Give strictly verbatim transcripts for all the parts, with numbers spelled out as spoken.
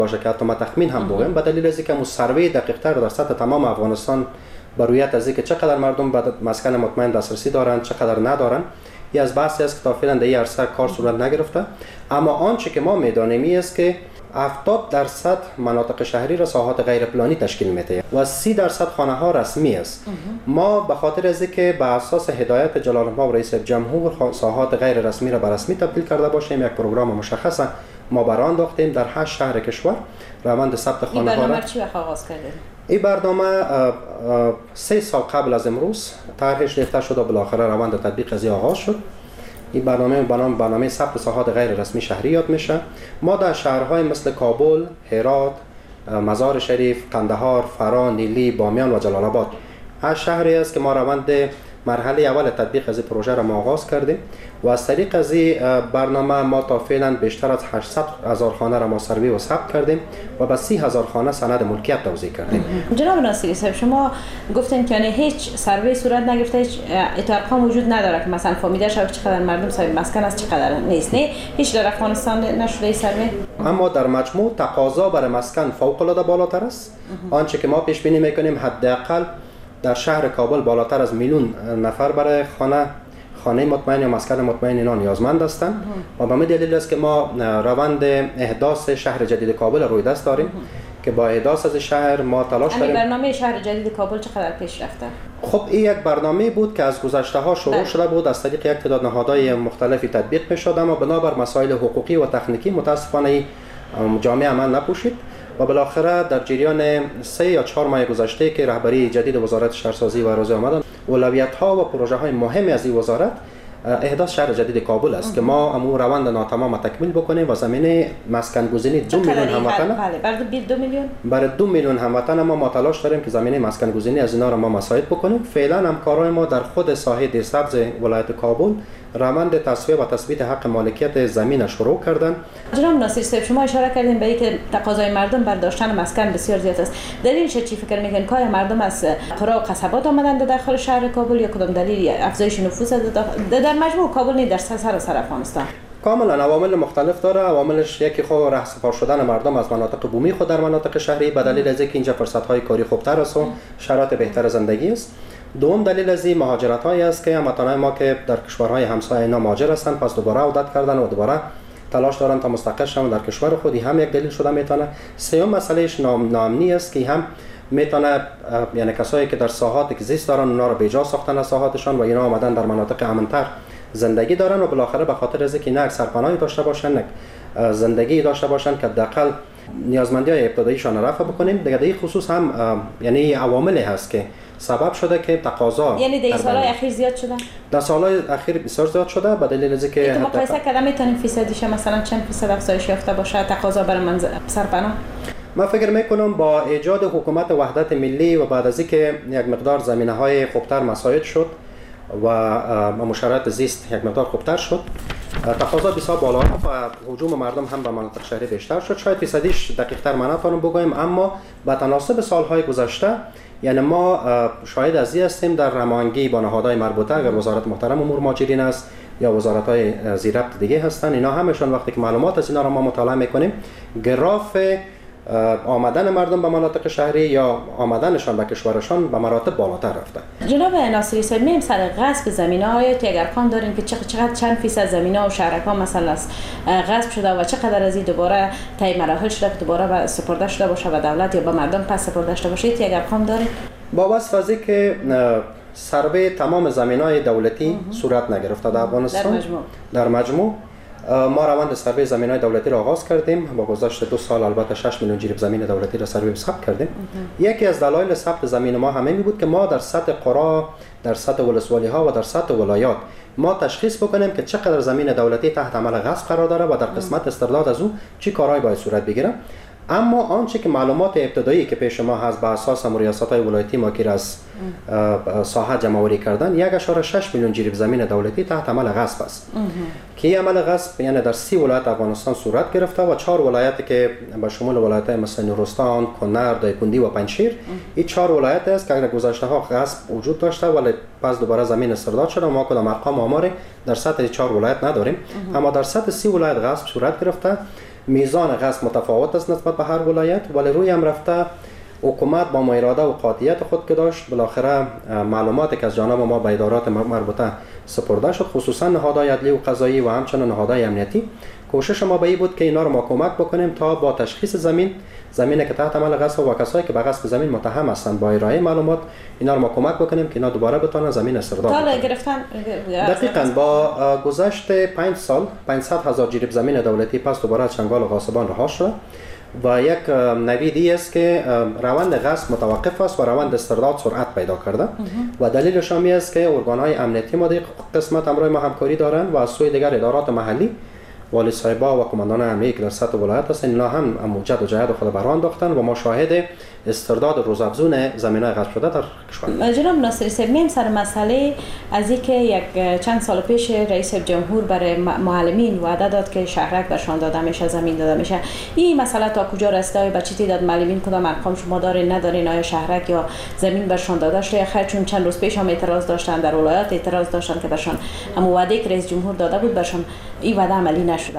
باشه که حتی ما تخمین هم بگویم، به دلیل از اینکه مو سروی دقیق تر در سطح تمام افغانستان برویت از اینکه چقدر مردم به مسکن مطمئن دسترسی دارند چقدر ندارند. این از بحثی است که تا فعلا در این عرصه کار صورت نگرفته. اما آنچه که ما میدانیم است که هفتاد درصد مناطق شهری را ساحات غیر پلانی تشکیل میده و سی درصد خانه ها رسمی است. ما به خاطر از اینکه به اساس هدایت جلال الملک رئیس جمهور ساحات غیر رسمی را به رسمی تبدیل کرده باشیم، یک پروگرام مشخص ما برآورده انداختیم در هشت شهر کشور روند ثبت خانه ها را. این برنامه چی وقت آغاز کردید؟ این برنامه سه سال قبل از امروز طرحش ریخته شد و بالاخره روند تطبیق از آغاز شد. این برنامه برنامه برنامه ثبت ساحات غیر رسمی شهری یاد میشه. ما در شهرهای مثل کابل، هرات، مزار شریف، قندهار، فرا، نیلی، بامیان و جلال آباد هر شهری است که ما روند مرحله اول تطبیق از این پروژه را آغاز کردیم و از طریق از این برنامه ما تا فعلا بیشتر از هشتصد هزار خانه را ما سروی و ثبت کردیم و به سی هزار خانه سند ملکیت توزیع کردیم. جناب ناصری صاحب، شما گفتین که هیچ سروی صورت نگرفته، هیچ ارقام وجود نداره که مثلا فهمیده شود چقدر مردم صاحب مسکن است چقدر نیست، نه هیچ در افغانستان نشده این سروی. اما در مجموع تقاضا برای مسکن فوق العاده بالاتر است. آنچه که ما پیش بینی میکنیم حداقل در شهر کابل بالاتر از میلیون نفر برای خانه خانه مطمئن یا مسکن مطمئن اینا نیازمند هستند و به همین دلیل است که ما روند احداث شهر جدید کابل روی دست داریم که با احداث از شهر ما تلاش داریم. برنامه شهر جدید کابل چقدر پیش رفته؟ خب این یک برنامه بود که از گذشته ها شروع شده بود، از طریق یک تعداد نهادهای مختلفی تطبیق می‌شد، اما بنابر مسائل حقوقی و تکنیکی متاسفانه جامعه عمل نپوشید و بالاخره در جریان سه یا چهار ماه گذشته که رهبری جدید وزارت شهرسازی و عرضه آمدن، اولویت‌ها و پروژه‌های مهمی از این وزارت احداث شهر جدید کابل است که ما امو روند ناتمام تکمیل بکنیم و زمینه مسکن گزینی دو میلیون هموطن بله برای دو میلیون برای دو میلیون هموطن ما ما تلاش داریم که زمینه مسکن گزینی از اینا را ما مساعد بکنیم. فعلا همکارای ما در خود ساحه دیرسبز ولایت کابل روند تصفیه و تثبیت حق مالکیت زمین شروع کردن. جناب ناصری صاحب، شما اشاره کردین به اینکه تقاضای مردم بر داشتن مسکن بسیار زیاد است. دلیلش چی فکر میکنین؟ که مردم از قرا و قصبات آمدن در داخل شهر کابل یا کدام دلیل افزایش نفوذ در مجموع کابل نه در سراسر افغانستان؟ کاملا عوامل مختلف داره. عواملش یکی خو رهسپار شدن مردم از مناطق بومی خود در مناطق شهری به دلیل از اینکه اینجا فرصت‌های کاری خوبتر است و شرایط بهتر زندگی است. دوم دلیل از این مهاجرت‌هایی است که هموطنان ما که در کشورهای همسایه اینا مهاجر هستند پس دوباره عودت کردن و دوباره تلاش دارن تا مستقر شوند در کشور خودی، هم یک دلیل شده میتونه. سوم مسئلهش ناامنی است که هم میتونه یعنی کسایی که در ساحات که زیست دارن اونا رو بیجا ساختن از ساحاتشان و اینا آمدن در مناطق امن‌تر زندگی دارن و بالاخره به خاطر از اینکه نه سرپناهی داشته باشن نه زندگی داشته باشن که حداقل نیازمندی‌های ابتداییشان رفع بکنیم. دیگه در این خصوص هم یعنی عواملی هست که سبب شده که تقاضا یعنی در سالهای اخیر زیاد شده. در سالهای اخیر بسیار زیاد شده به دلیل از اینکه مقایسه کردن میتونیم فیصدیش مثلا چند فیصد افزایش یافته باشه تقاضا برای منزل سرپناه؟ من فکر میکنم با ایجاد حکومت وحدت ملی و بعد از اینکه یک مقدار زمینه‌های خوبتر مساعد شد و مشارکت زیست یک مقدار خوبتر شد، تقاضا بسیار بالا رفت و هجوم مردم هم به مناطق شهری بیشتر شد. شاید فیصدیش دقیق‌تر من نتونم بگویم، اما به تناسب سالهای گذشته یعنی ما شاهد از این هستیم در هماهنگی با نهادهای مربوطه، اگر وزارت محترم امور مهاجرین است یا وزارت‌های ذی ربط دیگه هستن، اینا همشون وقتی که معلومات از اینا را ما مطالعه میکنیم گراف آمدن مردم به مناطق شهری یا آمدنشان به کشورشان به مراتب بالاتر رفته. جناب ناصری صاحب، میم سر غصب زمینه های تو اگر ارقام دارین که چقدر چند فیصد زمینه و شهرک‌ها مثلا غصب شده و چقدر از این دوباره طی مراحل شده که دوباره به سپرده شده باشه به دولت یا به مردم پس سپرده شده باشه، تو اگر ارقام دارین؟ با وصف از که سروی تمام زمین‌های دولتی صورت نگرفته در افغانستان در مجموع در مجموع ما روند سروی زمین‌های دولتی را آغاز کردیم. با گذشت دو سال البته شش میلیون جریب زمین دولتی را سروی ثبت کردیم. یکی از دلایل ثبت زمین ما همین بود که ما در سطح قرا، در سطح ولسوالی‌ها و در سطح ولایات ما تشخیص بکنیم که چقدر زمین دولتی تحت عمل غصب قرار داره و در قسمت استرداد از او چی کارهایی باید صورت بگیره. اما آنچه که معلومات ابتدایی که پیش ما هست به اساس ریاست‌های ولایتی ما که از ساحه جمع‌آوری کردن یک اشاره شش میلیون جریب زمین دولتی تحت عمل غصب است که این عمل غصب یعنی در سی ولایت افغانستان صورت گرفته و چهار ولایتی که به شمول ولایت‌های مثل نورستان، کنر، دایکندی و پنجشیر، این چهار ولایت است که در گذشته‌ها غصب وجود داشته ولی پس دوباره زمین استرداد شده. ما کدام ارقام آماری در سطح چهار ولایت نداریم، اما در سطح سی ولایت غصب صورت گرفته. میزان غصب متفاوت است نسبت به هر ولایت، ولی روی هم رفته حکومت با ما اراده و قاطعیت خود که داشت بالاخره معلوماتی که از جانب ما به ادارات مربوطه سپرده شد، خصوصا نهادهای عدلی و قضایی و همچنین نهادهای امنیتی. کوشش ما به این بود که اینا رو ما کمک بکنیم تا با تشخیص زمین زمینی که تحت عمل غصب و کسایی که به غصب زمین متهم هستند با ارائه معلومات اینا رو ما کمک بکنیم که اینا دوباره بتونن زمین استرداد کنن. گرفتن دقیقاً با گذشت پنج سال پانصد هزار جریب زمین دولتی پس دوباره از چنگال غاصبان رها شد و یک نویدی است که روند غصب متوقف است و روند استرداد سرعت پیدا کرده و دلیلش هم است که ارگان‌های امنیتی ما در قسمت همراه ما همکاری دارند و از سوی دیگر ادارات محلی والی صاحبا و کماندان امنیتی که در سطح ولایت هستند اینا هم موجد و جهاد خود بران انداختن و ما شاهد استرداد روزافزون زمین‌های غصب شده در کشور. جناب ناصری صاحب، میم سر مسئله از اینکه یک چند سال پیش رئیس جمهور برای معلمین وعده داد که شهرک برشان داده میشه، زمین داده میشه. این مسئله تا کجا رسیده؟ به چه تعداد معلمین کدام ارقام شما دارین ندارین؟ آیا شهرک یا زمین برشان داده شده یا خیر؟ چون چند روز پیش هم اعتراض داشتن در ولایت، اعتراض داشتن که برشان هم وعده که رئیس جمهور داده بود برشان این وعده عملی نشده.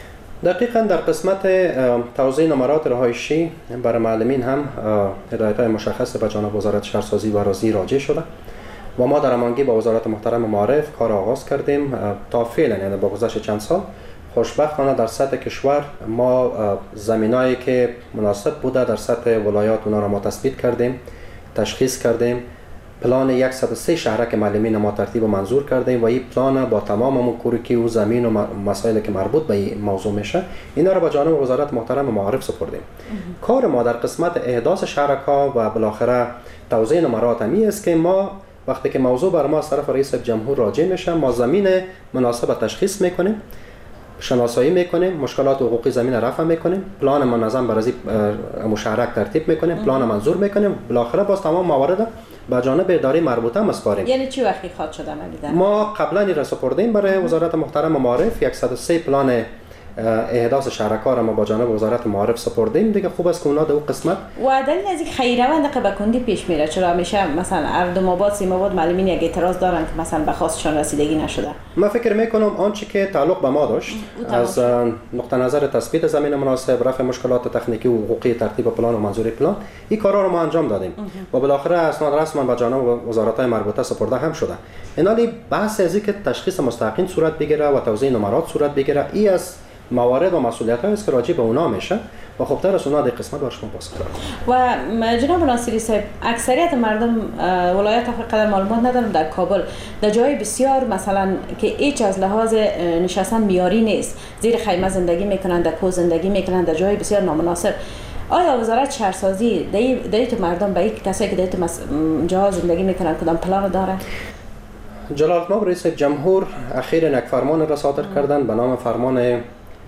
دقیقاً در قسمت توزیع نمرات رهایشی برای معلمین هم هدایت‌های مشخص به جانب وزارت شهرسازی و رازی راجع شده و ما در هماهنگی با وزارت محترم معارف کار آغاز کردیم. تا فعلا یعنی با گذشت چند سال خوشبختانه در سطح کشور ما زمینایی که مناسب بوده در سطح ولایات اونا را ما تثبیت کردیم، تشخیص کردیم. پلان صد و سه شهرک معلمین ما ترتیب و منظور کردیم و این پلان با تمام موکوریکی و زمین و مسائلی که مربوط به این موضوع میشه اینا رو به جانب وزارت محترم معارف سپردیم. کار ما در قسمت احداث شهرک‌ها و بالاخره توزیع نمرات همی است که ما وقتی که موضوع بر ما از طرف رئیس جمهور راجع میشه ما زمین مناسب تشخیص میکنیم، شناسایی میکنیم، مشکلات حقوقی زمین رفع میکنیم، پلان منظم برای مشارکت ترتیب میکنیم، پلان منظور میکنیم، بالاخره باز تمام موارد با جانب اداره مربوطه مسپاریم. یعنی چی وقتی خواد شده عملی؟ ما قبلا این را سپردیم برای وزارت محترم معارف صد و سه پلان احداث شهرک‌ها را ما با جانب وزارت معارف سپردیم. دیگه خوب است که اونا در اون قسمت و دلیل از این خیروند که به کندی پیش میره چرا میشه مثلا اردم آباد سیم آباد معلمین یک اعتراض دارن که مثلا به خواستشان رسیدگی نشده؟ من فکر میکنم آنچه که تعلق به ما داشت از نقطه نظر تثبیت زمین مناسب، رفع مشکلات تکنیکی و حقوقی، ترتیب پلان و منظوری پلان، این کارا رو ما انجام دادیم و بالاخره اسناد رسما به جانب وزارت‌های مربوطه سپرده هم شده. اینالی بحث از اینکه تشخیص مستقیم صورت بگیره و توزیع نمرات صورت بگیره ای از موارد و مسئولیت‌هایی است که راجع به اونا میشه و خب تر از اونا در قسمت باش ما باز کردم. و جناب ناصری صاحب، اکثریت مردم ولایت قدر معلومات ندارم در کابل در جای بسیار مثلا که هیچ از لحاظ نشستن میاری نیست، زیر خیمه زندگی میکنن، در کوه زندگی میکنن، در جای بسیار نامناسب. آیا وزارت شهرسازی در تو مردم به یک کسایی که در تو جا زندگی میکنن کدام پلان داره؟ جلالتمآب رئیس جمهور اخیراً یک فرمان را صادر کردن به نام فرمان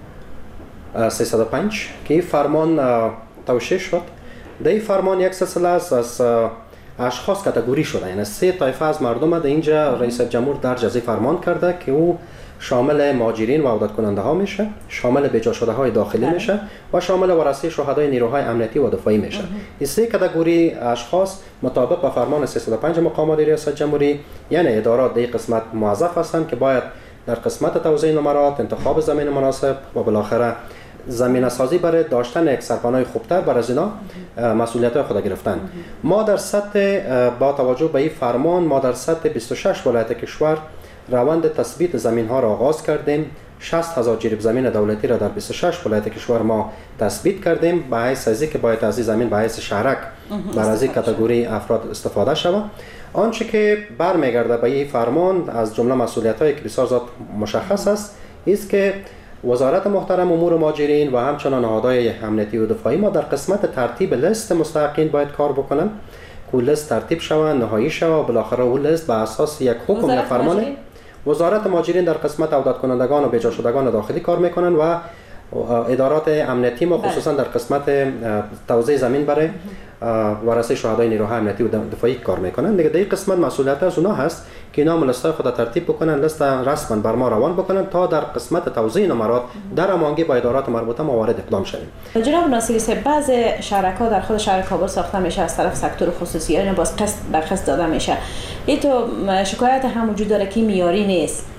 سیصد و پنج که این فرمان توشیح شد. در این فرمان یک سلسله از اشخاص کاتگوری شده، یعنی سه طایفه از مردم در اینجا رئیس جمهور درج از این فرمان کرده که او شامل مهاجرین و عودت کننده ها میشه، شامل بجا شده های داخلی میشه و شامل ورثه شهدای نیروهای امنیتی و دفاعی میشه. این سه کاتگوری اشخاص مطابق با فرمان سیصد و پنج مقامات ریاست جمهوری یعنی ادارات در قسمت موظف هستند که باید در قسمت توزیع نمرات، انتخاب زمین مناسب و بالاخره زمینه سازی برای داشتن یک سرپناه خوبتر برای از اینا مسئولیت خود گرفتن. ما در سطح با توجه به این فرمان ما در سطح بیست و شش ولایت کشور روند تثبیت زمین ها را آغاز کردیم. شصت هزار جریب زمین دولتی را در بیست و شش ولایت کشور ما تثبیت کردیم به حیث ازی که باید از این زمین به حیث شهرک بر از این کاتگوری افراد استفاده شود. آنچه که برمیگرده به این فرمان از جمله مسئولیت‌هایی که بسیار زیاد مشخص است است که وزارت محترم امور مهاجرین و همچنان نهادهای امنیتی و دفاعی ما در قسمت ترتیب لیست مستحقین باید کار بکنن که لیست ترتیب شود، نهایی شود و بالاخره اون لیست به اساس یک حکم یا فرمان وزارت مهاجرین در قسمت عودت کنندگان و بجا شدگان داخلی کار میکنن و ادارات امنیتی ما خصوصا در قسمت توزیع زمین برای ورثه شهدای نیروهای امنیتی و دفاعی کار میکنن. دیگه در قسمت مسئولیت از اونها هست که اینا لیستای خود ترتیب بکنن، لیست رسما بر ما روان بکنن تا در قسمت توزیع نمرات در هماهنگی با ادارات مربوطه ما وارد اقدام شویم. جناب ناصری صاحب، بعض شهرک‌ها در خود شهر کابل ساخته میشه از طرف سکتور خصوصی، یعنی باز قسط به قسط داده میشه. این تو شکایت هم وجود داره که معیاری نیست.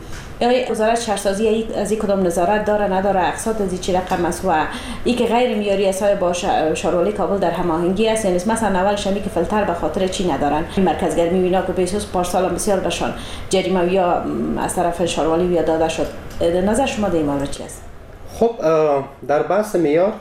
یا وزارت شهرسازی از این کدام نظارت داره نداره، اقساط از چه رقم است و این که غیر معیاری است با شهروالی کابل در هماهنگی است؟ یعنی مثلا اولش همی که فلتر به خاطر چی ندارن، مرکز گرمی وینا که بیسوس پارسال بسیار بشان جریمه یا از طرف شهروالی ویا داده شد. نظر شما در این مورد چی است؟ خب در بحث معیار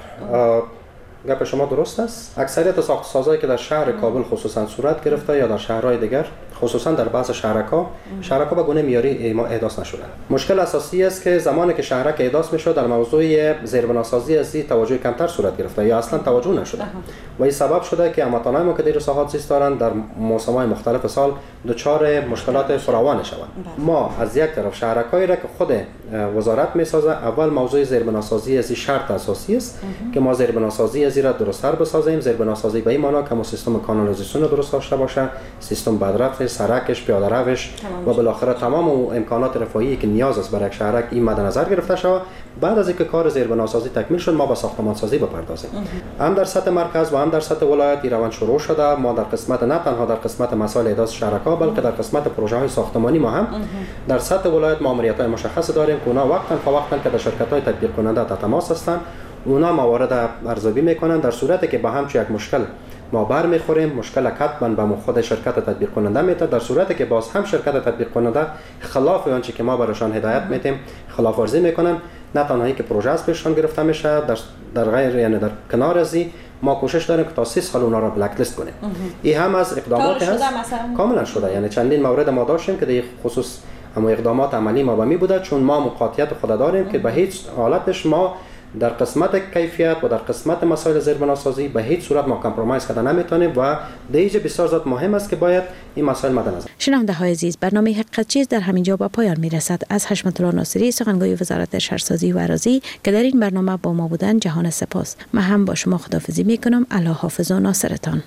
گپ شما درست است. اکثریت ساخت‌وسازهایی که در شهر کابل خصوصا صورت گرفته یا در شهرهای دیگر خصوصا در بعض شهرک‌ها شهرک‌ها به گونه معیاری احداث نشدند. مشکل اساسی است که زمانی که شهرک احداث میشد در موضوع زیربناسازی از توجه کمتر صورت گرفته یا اصلا توجه نشده و این سبب شده که هموطنان ما که در ساحات زیست دارند در موسم‌های مختلف سال دچار مشکلات فراوان شوند. ما از یک طرف شهرک‌هایی را که خود وزارت میسازه، اول موضوع زیربناسازی از شرط اساسی است که ما زیربناسازی از را درست‌تر بسازیم. زیربناسازی به این معنی که ما سیستم کانالیزاسیون درست داشته باشه، سیستم بدرفت، سرکش، پیاده روش و بالاخره تمام امکانات رفاهی که نیاز است برای شهرک این مد نظر گرفته شود. بعد از اینکه کار زیربناسازی تکمیل شد ما به ساختمانسازی بپردازیم. هم در سطح مرکز و هم در سطح ولایت این روند شروع شده. ما در قسمت نه تنها در قسمت مسائل احداث شهرک‌ها بلکه در قسمت پروژه‌های ساختمانی ما هم در سطح ولایت ماموریت‌های مشخص داریم که اونا وقتاً فوقتاً که در شرکت‌های تطبیق کننده در تماس هستند، اونا موارد ارزیابی میکنن. در صورتی که به هم چه یک مشکل ما بر میخوریم، مشکل کتباً به خود شرکت تطبیق کننده میته. در صورتی که باز هم شرکت تطبیق کننده خلاف آنچه که ما برایشان هدایت میتیم خلاف ورزی میکنن، نه تنهایی که پروژه از پیششان گرفته میشه، در در غیر یعنی در کنار از این ما کوشش داریم که تا سه سال اونا را بلک لیست کنیم. این هم از اقداماتی هست کاملا شده. یعنی چندین مورد ما داشتیم که در خصوص اما اقدامات عملی ما به می بوده، چون ما موقعیت خود داریم که به هیچ حالتش ما در قسمت کیفیت و در قسمت مسائل زیربناسازی به هیچ صورت ما کامپرومایز کردن نمیتونیم و دیگه بسیار زیاد مهم است که باید این مسائل مد نظر. شنونده های عزیز، برنامه حقیقت چیست در همین جا به پایان میرسد. از حشمت الله ناصری سخنگوی وزارت شهرسازی و اراضی که در این برنامه با ما بودن جهان سپاس. من هم با شما خداحافظی میکنم. الله حافظ و ناصرتان.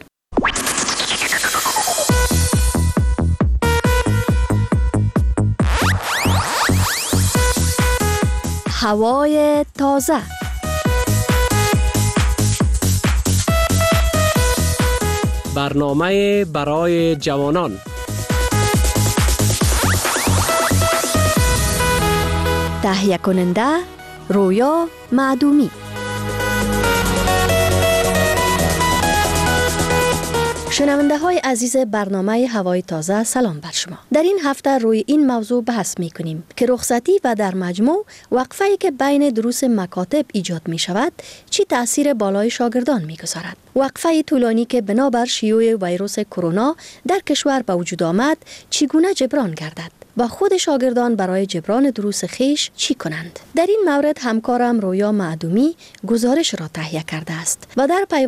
هوای تازه. برنامه برای جوانان. تهیه کننده رویا معدومی. شنونده های عزیز برنامه هوای تازه، سلام بر شما. در این هفته روی این موضوع بحث می کنیم که رخصتی و در مجموع وقفه‌ای که بین دروس مکاتب ایجاد می شود چی تأثیر بالای شاگردان می گذارد. وقفه طولانی که بنابر شیوع ویروس کرونا در کشور به وجود آمد چگونه جبران گردد و خود شاگردان برای جبران دروس خیش چی کنند. در این مورد همکارم رویا معدومی گزارش را تهیه کرده است و در